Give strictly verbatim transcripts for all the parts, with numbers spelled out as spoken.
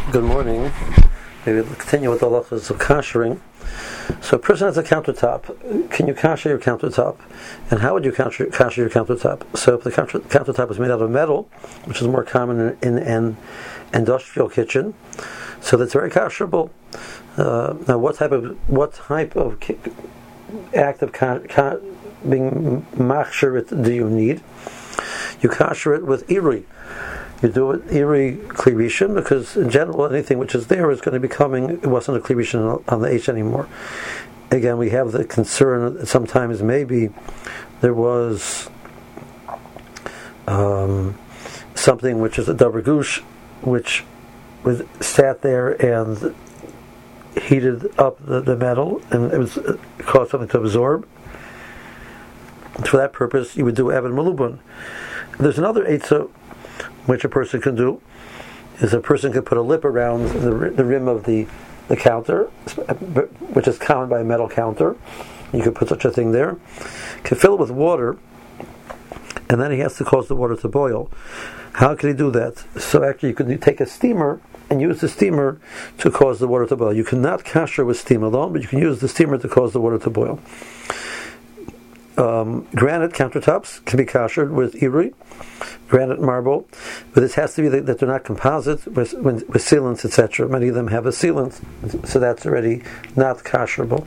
Good morning. Maybe we'll continue with the halachas of kashering. So a person has a countertop. Can you kasher your countertop? And how would you kasher, kasher your countertop? So if the counter, countertop is made out of metal, which is more common in, in an industrial kitchen, so that's very kasherable. Uh, now, what type of what type of ki- act of ka- ka- being machsher it do you need? You kasher it with irui. You do it iri klirishin, because in general anything which is there is going to be coming. It wasn't a klirishin on the H anymore. Again, we have the concern that sometimes maybe there was um, something which is a davar gush, which was sat there and heated up the, the metal, and it was it caused something to absorb. And for that purpose, you would do even malubun. There's another eitzah which a person can do, is a person can put a lip around the, the rim of the, the counter, which is common by a metal counter. You could put such a thing there. Can fill it with water, and then he has to cause the water to boil. How can he do that? So actually you could take a steamer and use the steamer to cause the water to boil. You cannot kasher with steam alone, but you can use the steamer to cause the water to boil. Um, granite countertops can be kashered with irui, granite marble, but this has to be that, that they're not composite with, with, with sealants, et cetera. Many of them have a sealant, so that's already not kasherable.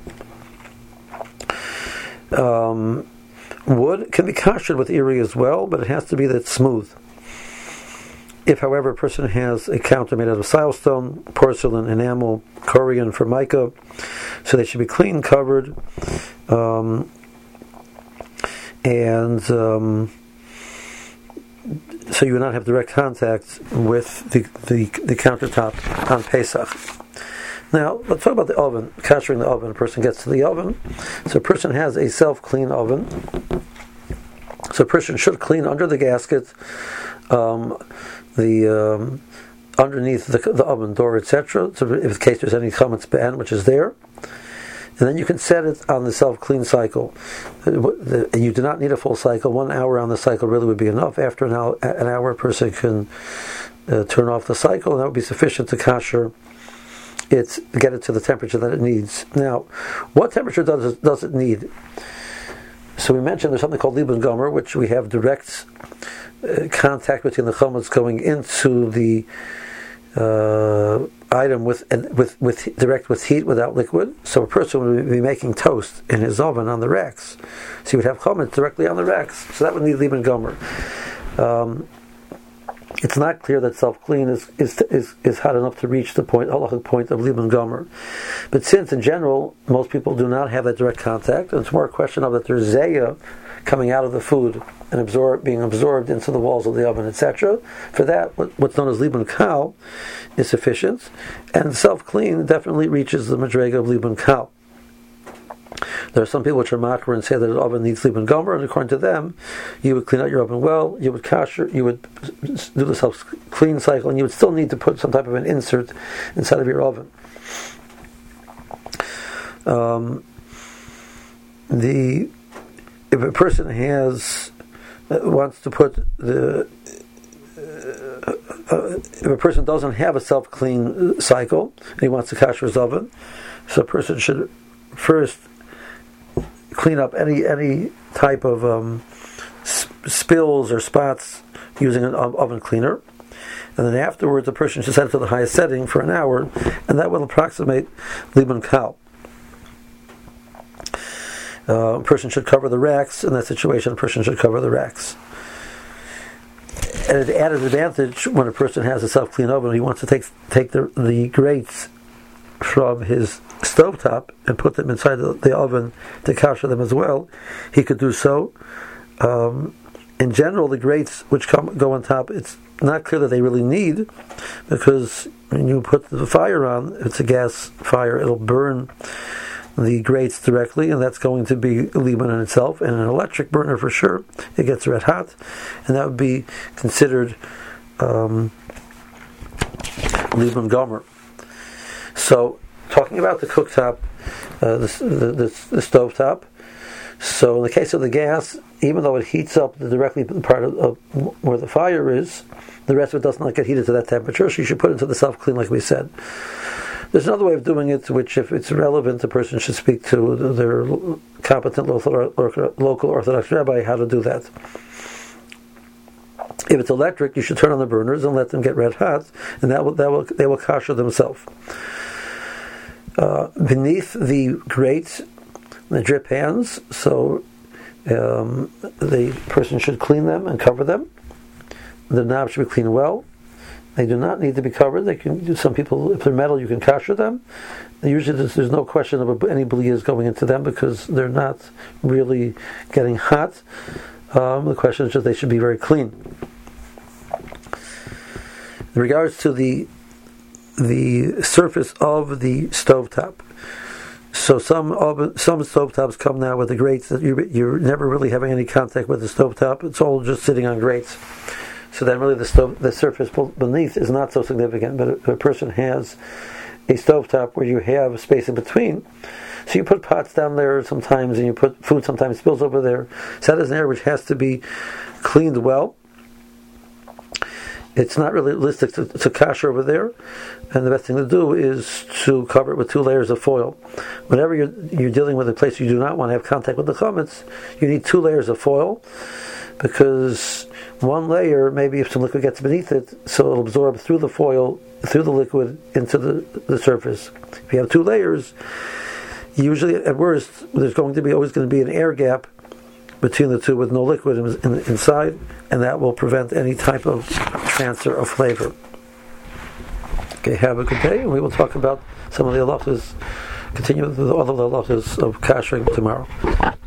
Um, wood can be kashered with irui as well, but it has to be that smooth. If, however, a person has a counter made out of silestone, porcelain, enamel, Korean, formica, so they should be clean, covered, um, and um, so you would not have direct contact with the, the, the countertop on Pesach. Now, let's talk about the oven, kashering the oven. A person gets to the oven. So a person has a self-clean oven. So a person should clean under the gasket, um, the um, underneath the, the oven door, et cetera. So if in case there's any chametz be'en, which is there. And then you can set it on the self-clean cycle. You do not need a full cycle. One hour on the cycle really would be enough. After an hour, an hour a person can uh, turn off the cycle, and that would be sufficient to kasher it, get it to the temperature that it needs. Now, what temperature does it, does it need? So we mentioned there's something called Liban Gomer, which we have direct uh, contact between the chametz going into the uh, item with with with direct with heat without liquid. So a person would be making toast in his oven on the racks. So he would have chametz directly on the racks. So that would need Liban Gomer. Um, it's not clear that self-clean is is is, is hot enough to reach the point halachic point of Liban Gomer. But since in general most people do not have that direct contact, and it's more a question of that there's zayah coming out of the food and absorb, being absorbed into the walls of the oven, et cetera. For that, what, what's known as Liban Kal is sufficient, and self-clean definitely reaches the madrega of Liban Kal. There are some people which are makar and say that an oven needs Liban Gomer, and according to them, you would clean out your oven well, you would kasher, you would do the self-clean cycle, and you would still need to put some type of an insert inside of your oven. Um, the If a person has uh, wants to put the uh, uh, if a person doesn't have a self-clean cycle and he wants to kasher his oven, so a person should first clean up any any type of um, sp- spills or spots using an oven cleaner, and then afterwards a person should set it to the highest setting for an hour, and that will approximate Liban Kal. Uh, a person should cover the racks. In that situation, a person should cover the racks. And an added advantage when a person has a self-clean oven, he wants to take take the, the grates from his stovetop and put them inside the, the oven to kasher them as well. He could do so. Um, in general, the grates which come go on top, it's not clear that they really need, because when you put the fire on, if it's a gas fire, it'll burn the grates directly, and that's going to be Liban in itself. And an electric burner for sure, it gets red hot, and that would be considered um, Liban Gomer. So, talking about the cooktop, uh, the, the, the, the stovetop, So in the case of the gas, even though it heats up the directly the part of, of where the fire is, the rest of it does not get heated to that temperature, so you should put it into the self-clean like we said. There's another way of doing it, which if it's relevant, the person should speak to their competent local, local Orthodox rabbi how to do that. If it's electric, you should turn on the burners and let them get red hot, and that will, that will they will kasher themselves. Uh, beneath the grates, the drip pans, so um, the person should clean them and cover them. The knobs should be cleaned well. They do not need to be covered. They can do. Some people, if they're metal, you can kasher them. Usually, there's, there's no question of any bliyas going into them because they're not really getting hot. Um, the question is just they should be very clean. In regards to the the surface of the stovetop, so some oven, some stovetops come now with the grates that you, you're never really having any contact with the stovetop. It's all just sitting on grates. So then really the stove, the surface beneath is not so significant. But if a person has a stovetop where you have space in between, so you put pots down there sometimes and you put food sometimes spills over there. So that is an area which has to be cleaned well. It's not really realistic to, to kasher over there, and the best thing to do is to cover it with two layers of foil. Whenever you're, you're dealing with a place you do not want to have contact with the chametz, you need two layers of foil, because one layer, maybe if some liquid gets beneath it, so it'll absorb through the foil, through the liquid, into the, the surface. If you have two layers, usually at worst, there's going to be always going to be an air gap between the two with no liquid in, in, inside, and that will prevent any type of transfer of flavor. Okay, have a good day, and we will talk about some of the halachas, continue with the other halachas of kashering tomorrow.